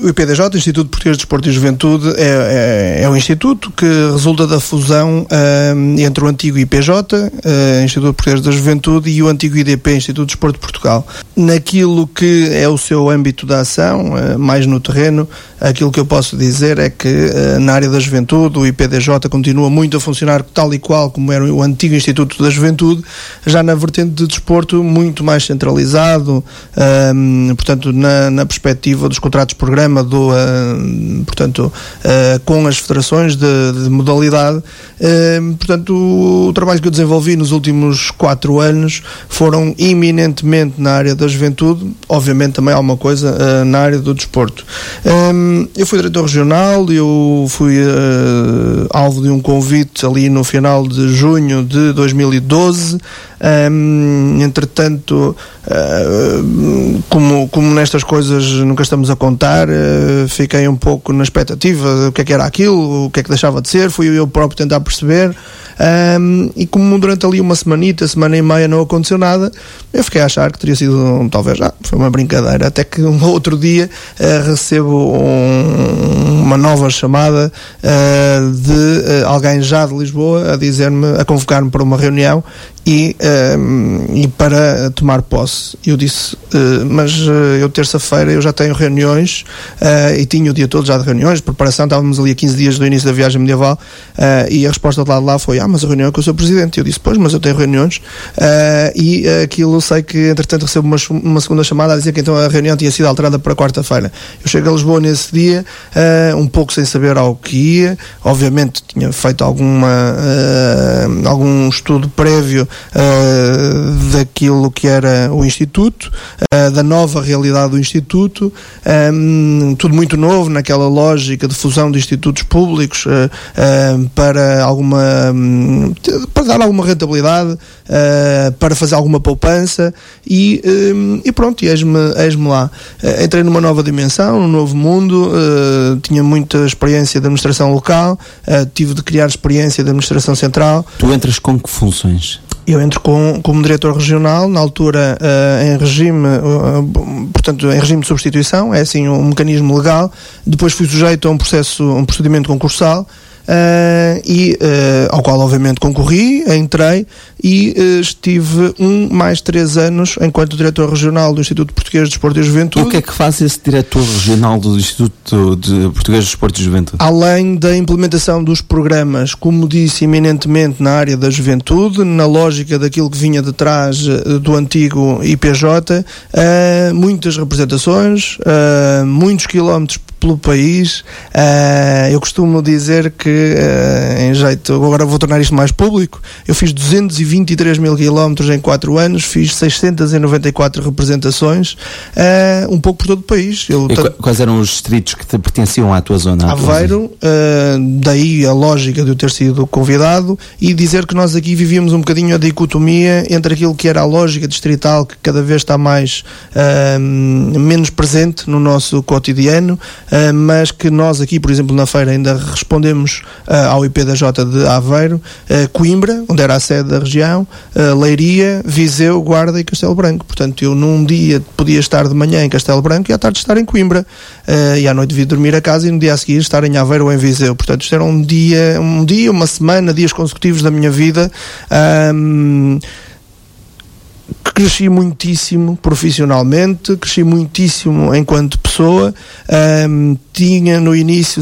O IPDJ, Instituto Português de Desporto e Juventude, é um instituto que resulta da fusão entre o antigo IPJ, Instituto Português da Juventude, e o antigo IDP, Instituto de Desporto de Portugal. Naquilo que é o seu âmbito de ação, mais no terreno, aquilo que eu posso dizer é que na área da juventude o IPDJ continua muito a funcionar tal e qual como era o antigo Instituto da Juventude, já na vertente de desporto muito mais centralizado, portanto na perspectiva dos contratos-programa, portanto com as federações de modalidade. Portanto, o trabalho que eu desenvolvi nos últimos 4 anos foram eminentemente na área da juventude, obviamente também há uma coisa na área do desporto. Eu fui diretor regional, eu fui alvo de um convite ali no final de junho de 2012. Entretanto, como nestas coisas nunca estamos a contar, fiquei um pouco na expectativa do que é que era aquilo, o que é que deixava de ser, fui eu próprio tentar perceber, e como durante ali uma semana e meia não aconteceu nada, eu fiquei a achar que teria sido talvez, foi uma brincadeira, até que um outro dia recebo uma nova chamada de alguém já de Lisboa a dizer-me, a convocar-me para uma reunião e para tomar posse. Eu disse, mas eu terça-feira eu já tenho reuniões, e tinha o dia todo já de reuniões, de preparação, estávamos ali a 15 dias do início da viagem medieval, e a resposta de lá foi, mas a reunião é com o seu presidente. Eu disse, pois, mas eu tenho reuniões, e aquilo sei que entretanto recebo uma segunda chamada a dizer que então a reunião tinha sido alterada para quarta-feira. Eu chego a Lisboa nesse dia, um pouco sem saber ao que ia, obviamente tinha feito algum estudo prévio daquilo que era o Instituto, da nova realidade do Instituto, tudo muito novo naquela lógica de fusão de institutos públicos para dar alguma rentabilidade, para fazer alguma poupança e pronto, e eis-me lá. Entrei numa nova dimensão, num novo mundo, tinha muita experiência de administração local, tive de criar experiência de administração central. Tu entras com que funções? Eu entro como diretor regional, na altura em regime de substituição, é assim um mecanismo legal. Depois fui sujeito a um procedimento concursal, ao qual obviamente concorri, entrei e estive 3 anos enquanto diretor regional do Instituto Português de Desporto e Juventude. E o que é que faz esse diretor regional do Instituto Português de Desporto e Juventude? Além da implementação dos programas, como disse, eminentemente na área da juventude, na lógica daquilo que vinha de trás do antigo IPJ, muitas representações, muitos quilómetros pelo país. Eu costumo dizer que, agora vou tornar isto mais público, eu fiz 223 mil quilómetros em 4 anos, fiz 694 representações, um pouco por todo o país. Quais eram os distritos que te pertenciam à tua zona? Aveiro, daí a lógica de eu ter sido convidado, e dizer que nós aqui vivíamos um bocadinho a dicotomia entre aquilo que era a lógica distrital, que cada vez está menos presente no nosso cotidiano, mas que nós aqui, por exemplo, na feira ainda respondemos ao IPDJ de Aveiro, Coimbra, onde era a sede da região, Leiria, Viseu, Guarda e Castelo Branco. Portanto, eu num dia podia estar de manhã em Castelo Branco e à tarde estar em Coimbra, e à noite vir dormir a casa e no dia a seguir estar em Aveiro ou em Viseu. Portanto, isto era uma semana, dias consecutivos da minha vida. Cresci muitíssimo profissionalmente, cresci muitíssimo enquanto pessoa. Tinha no início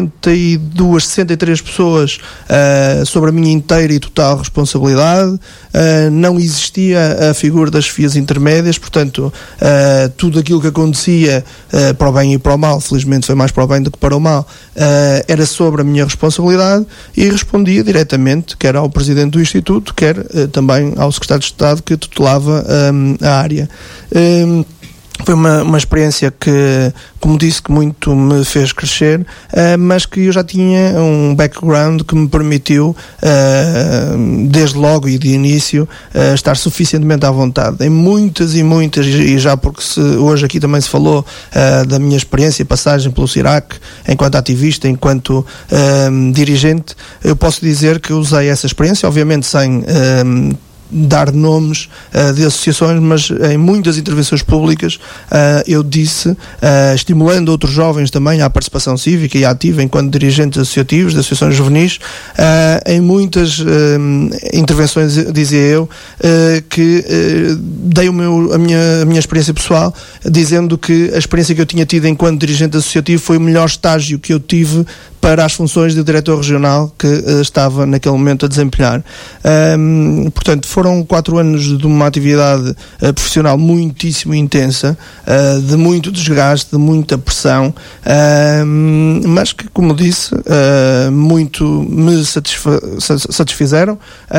63 pessoas sobre a minha inteira e total responsabilidade. Não existia a figura das chefias intermédias, portanto, tudo aquilo que acontecia, para o bem e para o mal, felizmente foi mais para o bem do que para o mal, era sobre a minha responsabilidade, e respondia diretamente, quer ao Presidente do Instituto, quer também ao Secretário de Estado que tutelava a área. Foi uma experiência que, como disse, que muito me fez crescer, mas que eu já tinha um background que me permitiu, desde logo e de início, estar suficientemente à vontade. Em muitas, e já porque hoje aqui também se falou da minha experiência e passagem pelo CIRAC, enquanto ativista, enquanto dirigente, eu posso dizer que usei essa experiência, obviamente sem dar nomes de associações, mas em muitas intervenções públicas eu disse, estimulando outros jovens também à participação cívica e ativa enquanto dirigentes associativos de associações juvenis, em muitas intervenções dizia eu que dei a minha experiência pessoal, dizendo que a experiência que eu tinha tido enquanto dirigente associativo foi o melhor estágio que eu tive para as funções de diretor regional que estava naquele momento a desempenhar. Portanto, foram 4 anos de uma atividade profissional muitíssimo intensa, de muito desgaste, de muita pressão, mas que, como disse, muito me satisfizeram.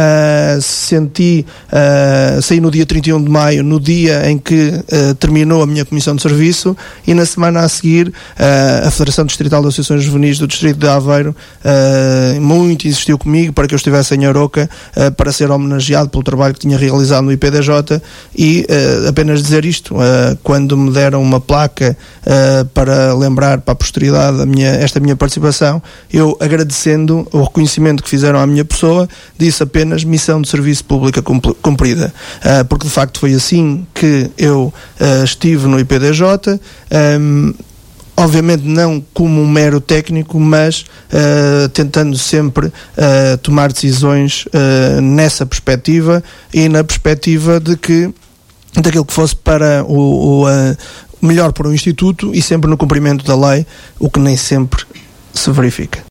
Saí no dia 31 de maio, no dia em que terminou a minha comissão de serviço, e na semana a seguir a Federação Distrital de Associações Juvenis do Distrito de Aveiro muito insistiu comigo para que eu estivesse em Aroca para ser homenageado pelo trabalho que tinha realizado no IPDJ, e apenas dizer isto, quando me deram uma placa para lembrar para a posteridade esta minha participação, eu, agradecendo o reconhecimento que fizeram à minha pessoa, disse apenas missão de serviço pública cumprida, porque de facto foi assim que eu estive no IPDJ, obviamente não como um mero técnico, mas tentando sempre tomar decisões nessa perspectiva, e na perspectiva daquilo que fosse para o melhor para o Instituto, e sempre no cumprimento da lei, o que nem sempre se verifica.